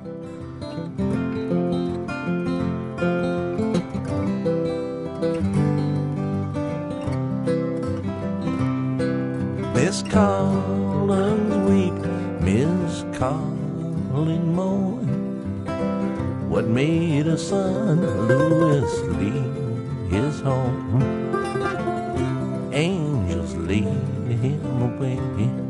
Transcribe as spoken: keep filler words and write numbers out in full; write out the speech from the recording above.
Miss Collins weep, Miss Collins mourn. What made her son Louis leave his home? Angels lead him away.